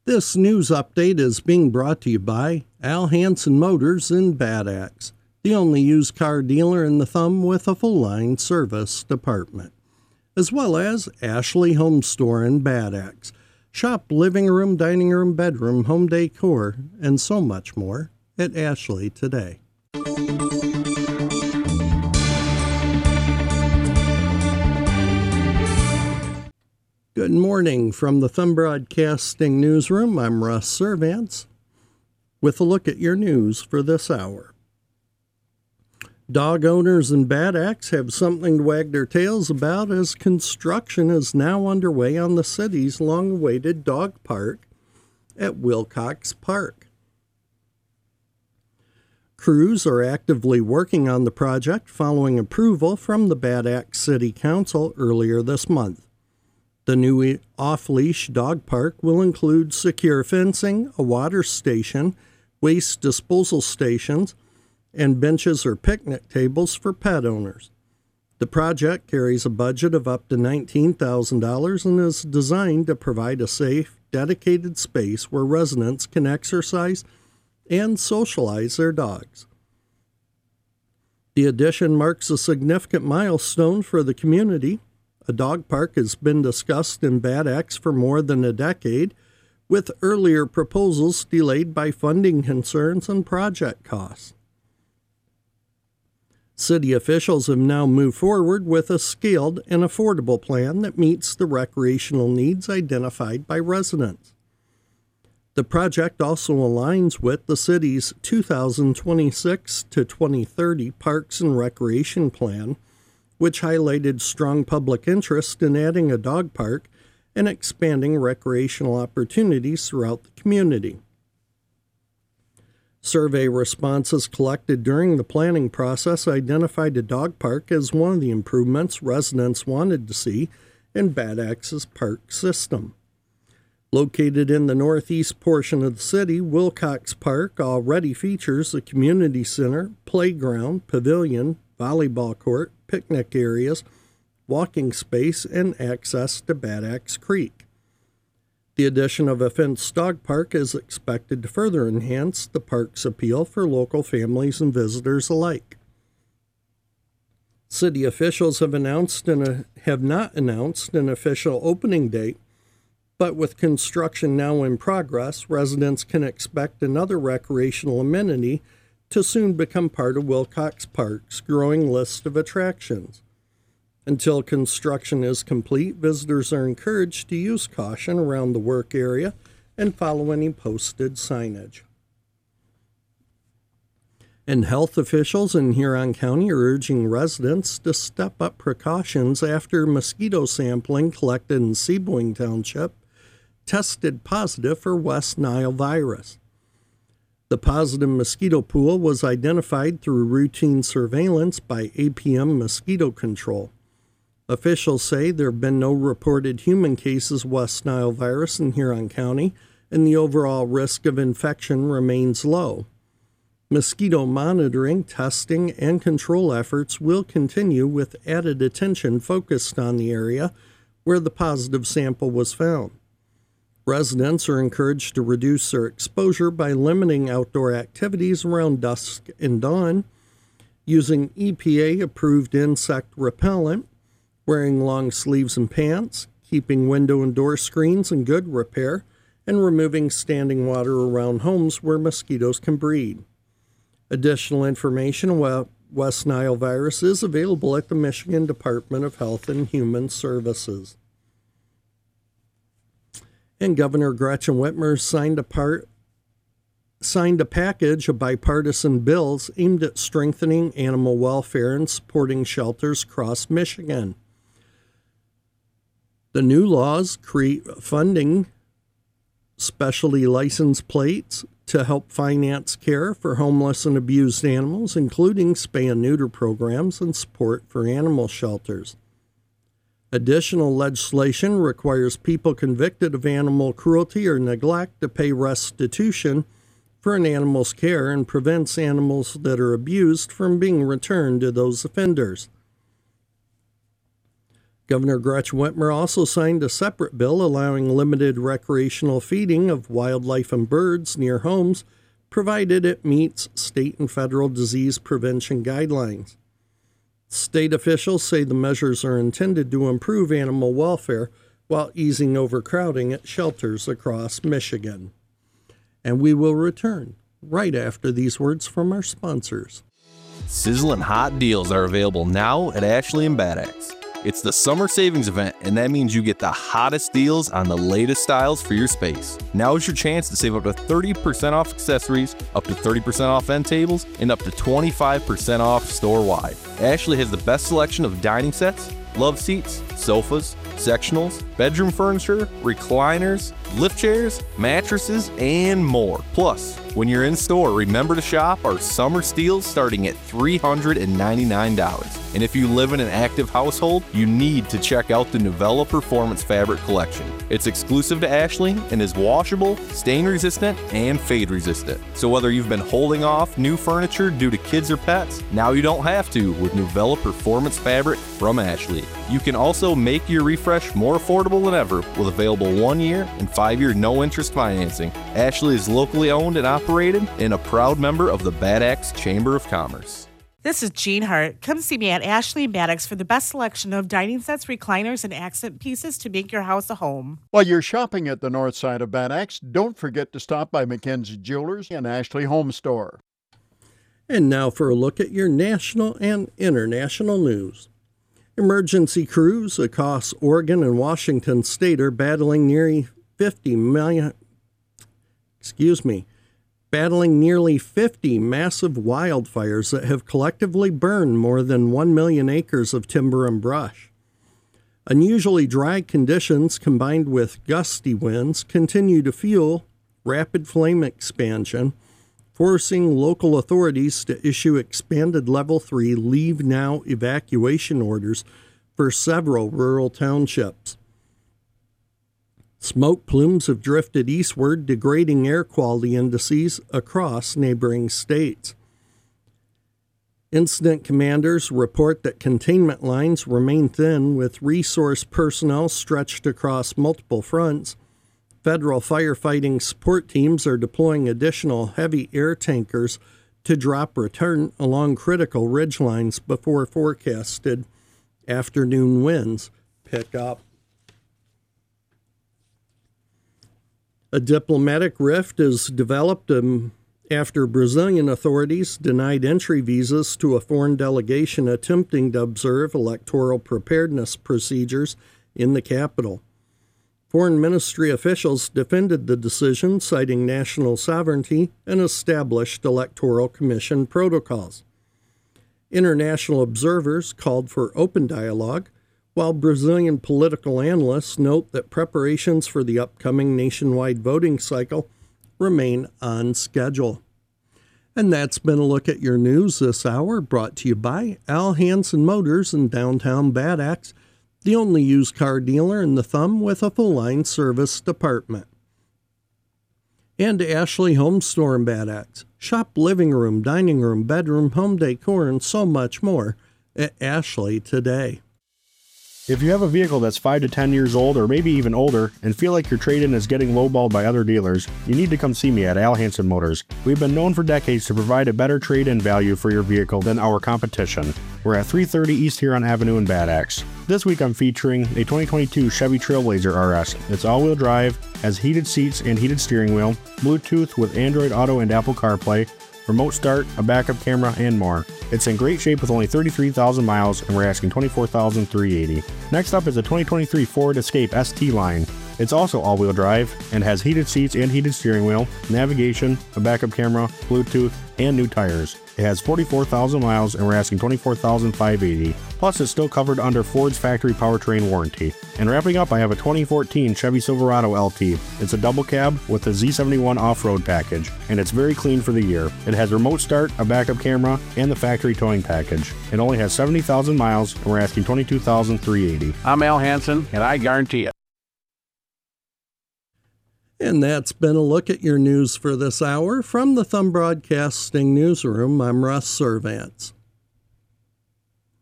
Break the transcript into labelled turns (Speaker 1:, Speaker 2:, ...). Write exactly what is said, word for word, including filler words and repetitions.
Speaker 1: This news update is being brought to you by Al Hansen Motors in Bad Axe, the only used car dealer in the Thumb with a full-line service department, as well as Ashley Home Store in Bad Axe. Shop living room, dining room, bedroom, home decor, and so much more at Ashley today. Good morning from the Thumb Broadcasting Newsroom. I'm Russ Servants with a look at your news for this hour. Dog owners in Bad Axe have something to wag their tails about as construction is now underway on the city's long-awaited dog park at Wilcox Park. Crews are actively working on the project following approval from the Bad Axe City Council earlier this month. The new off-leash dog park will include secure fencing, a water station, waste disposal stations, and benches or picnic tables for pet owners. The project carries a budget of up to nineteen thousand dollars and is designed to provide a safe, dedicated space where residents can exercise and socialize their dogs. The addition marks a significant milestone for the community. A dog park has been discussed in Bad Axe for more than a decade, with earlier proposals delayed by funding concerns and project costs. City officials have now moved forward with a scaled and affordable plan that meets the recreational needs identified by residents. The project also aligns with the city's two thousand twenty-six to twenty thirty Parks and Recreation Plan, which highlighted strong public interest in adding a dog park and expanding recreational opportunities throughout the community. Survey responses collected during the planning process identified a dog park as one of the improvements residents wanted to see in Bad Axe's park system. Located in the northeast portion of the city, Wilcox Park already features a community center, playground, pavilion, volleyball court, picnic areas, walking space, and access to Bad Axe Creek. The addition of a fenced dog park is expected to further enhance the park's appeal for local families and visitors alike. City officials have announced and a, have not announced an official opening date, but with construction now in progress, residents can expect another recreational amenity to soon become part of Wilcox Park's growing list of attractions. Until construction is complete, visitors are encouraged to use caution around the work area and follow any posted signage. And health officials in Huron County are urging residents to step up precautions after mosquito sampling collected in Seaboing Township tested positive for West Nile virus. The positive mosquito pool was identified through routine surveillance by A P M Mosquito Control. Officials say there have been no reported human cases of West Nile virus in Huron County, and the overall risk of infection remains low. Mosquito monitoring, testing, and control efforts will continue with added attention focused on the area where the positive sample was found. Residents are encouraged to reduce their exposure by limiting outdoor activities around dusk and dawn, using E P A-approved insect repellent, wearing long sleeves and pants, keeping window and door screens in good repair, and removing standing water around homes where mosquitoes can breed. Additional information about West Nile virus is available at the Michigan Department of Health and Human Services. And Governor Gretchen Whitmer signed a part signed a package of bipartisan bills aimed at strengthening animal welfare and supporting shelters across Michigan. The new laws create funding specialty license plates to help finance care for homeless and abused animals, including spay and neuter programs and support for animal shelters. Additional legislation requires people convicted of animal cruelty or neglect to pay restitution for an animal's care and prevents animals that are abused from being returned to those offenders. Governor Gretchen Whitmer also signed a separate bill allowing limited recreational feeding of wildlife and birds near homes, provided it meets state and federal disease prevention guidelines. State officials say the measures are intended to improve animal welfare while easing overcrowding at shelters across Michigan. And we will return right after these words from our sponsors.
Speaker 2: Sizzling hot deals are available now at Ashley and Bad Axe. It's the summer savings event, and that means you get the hottest deals on the latest styles for your space. Now is your chance to save up to thirty percent off accessories, up to thirty percent off end tables, and up to twenty-five percent off store-wide. Ashley has the best selection of dining sets, love seats, sofas, sectionals, bedroom furniture, recliners, lift chairs, mattresses, and more. Plus, when you're in store, remember to shop our summer steals starting at three hundred ninety-nine dollars. And if you live in an active household, you need to check out the Novella Performance Fabric Collection. It's exclusive to Ashley and is washable, stain resistant, and fade resistant. So whether you've been holding off new furniture due to kids or pets, now you don't have to with Novella Performance Fabric from Ashley. You can also make your refresh more affordable than ever with available one year and five year no interest financing. Ashley is locally owned and operated and a proud member of the Bad Axe Chamber of Commerce.
Speaker 3: This is Jean Hart. Come see me at Ashley and Bad Axe for the best selection of dining sets, recliners, and accent pieces to make your house a home.
Speaker 4: While you're shopping at the north side of Bad Axe, don't forget to stop by Mackenzie Jewelers and Ashley Home Store.
Speaker 1: And now for a look at your national and international news. Emergency crews across Oregon and Washington state are battling nearly fifty million, excuse me, battling nearly fifty massive wildfires that have collectively burned more than one million acres of timber and brush. Unusually dry conditions combined with gusty winds continue to fuel rapid flame expansion, forcing local authorities to issue expanded Level three Leave Now evacuation orders for several rural townships. Smoke plumes have drifted eastward, degrading air quality indices across neighboring states. Incident commanders report that containment lines remain thin, with resource personnel stretched across multiple fronts. Federal firefighting support teams are deploying additional heavy air tankers to drop return along critical ridgelines before forecasted afternoon winds pick up. A diplomatic rift is developed um, after Brazilian authorities denied entry visas to a foreign delegation attempting to observe electoral preparedness procedures in the capital. Foreign ministry officials defended the decision, citing national sovereignty and established electoral commission protocols. International observers called for open dialogue, while Brazilian political analysts note that preparations for the upcoming nationwide voting cycle remain on schedule. And that's been a look at your news this hour, brought to you by Al Hansen Motors in downtown Bad Axe, the only used car dealer in the Thumb with a full-line service department. And Ashley Home Store in Bad Axe. Shop living room, dining room, bedroom, home decor, and so much more at Ashley today.
Speaker 5: If you have a vehicle that's five to ten years old or maybe even older and feel like your trade-in is getting lowballed by other dealers, you need to come see me at Al Hansen Motors. We've been known for decades to provide a better trade-in value for your vehicle than our competition. We're at three thirty East Huron Avenue in Bad Axe. This week I'm featuring a twenty twenty-two Chevy Trailblazer R S. It's all-wheel drive, has heated seats and heated steering wheel, Bluetooth with Android Auto and Apple CarPlay, remote start, a backup camera, and more. It's in great shape with only thirty-three thousand miles, and we're asking twenty-four thousand three hundred eighty dollars. Next up is a twenty twenty-three Ford Escape S T line. It's also all-wheel drive and has heated seats and heated steering wheel, navigation, a backup camera, Bluetooth, and new tires. It has forty-four thousand miles, and we're asking twenty-four thousand five hundred eighty dollars. Plus, it's still covered under Ford's factory powertrain warranty. And wrapping up, I have a twenty fourteen Chevy Silverado L T. It's a double cab with a Z seventy-one off-road package, and it's very clean for the year. It has remote start, a backup camera, and the factory towing package. It only has seventy thousand miles, and we're asking twenty-two thousand three hundred eighty dollars.
Speaker 6: I'm Al Hansen, and I guarantee it.
Speaker 1: And that's been a look at your news for this hour. From the Thumb Broadcasting Newsroom, I'm Russ Servants.